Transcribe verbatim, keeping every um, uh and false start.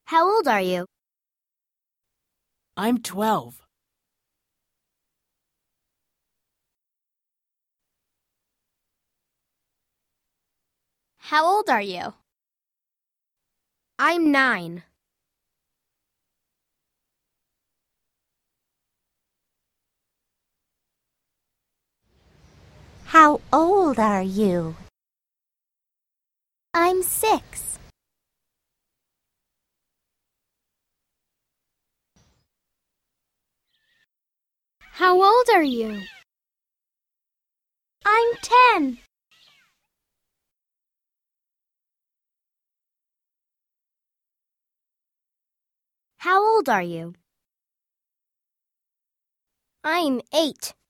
How old are you? I'm twelve. How old are you? I'm nine. How old are you? I'm six. How old are you? I'm ten. How old are you? I'm eight.